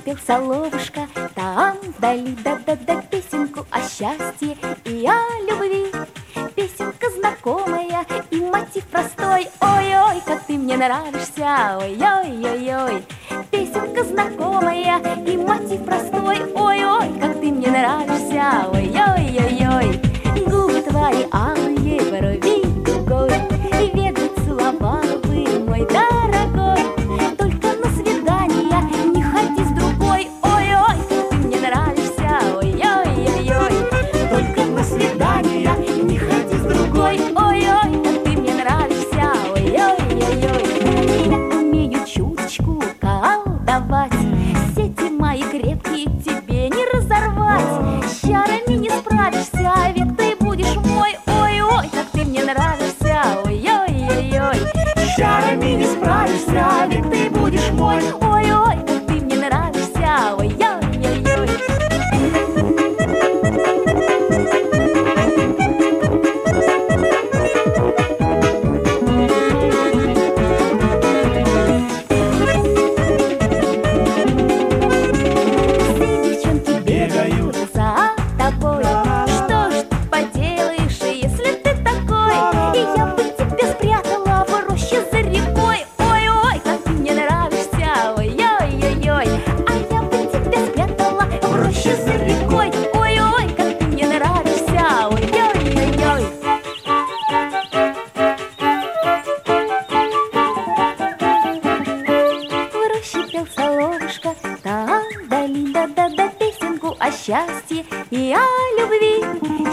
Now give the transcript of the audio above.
пел соловушка, там вдали да-да-да песенку о счастье и о любви. Песенка знакомая и мотив простой. Ой-ой, как ты мне нравишься, ой-ой-ой-ой. Песенка знакомая и мотив простой. Ой-ой, как ты мне нравишься, ой-ой-ой-ой. Губы твои алые, брови дугой, и ветви целовала бы, мой дорогой. Только на свидание не ходи с другой. Ой-ой, как ты мне нравишься, ой-ой-ой-ой. Только на свидание не ходи с другой. Ой-ой, как ты мне нравишься, ой-ой-ой-ой. Я умею чуточку колдовать, сети мои крепкие тебе не разорвать. С чарами не справишься, век ты будешь мой. Ой-ой, как ты мне нравишься, ой-ой-ой-ой. С чарами не справишься, век ты будешь мой. Ой-ой, как ты мне нравишься, ой-ой-ой-ой. За тобой, что ж ты поделаешь, если ты такой? И я бы тебя спрятала в роще за рекой. Ой-ой, как ты мне нравишься, ой-ой-ой-ой. А я бы тебя спрятала в роще за рекой. Ой-ой, как ты мне нравишься, ой-ой-ой-ой. В роще пел соловушка, там вдали да-да-да песенку о счастье и о любви.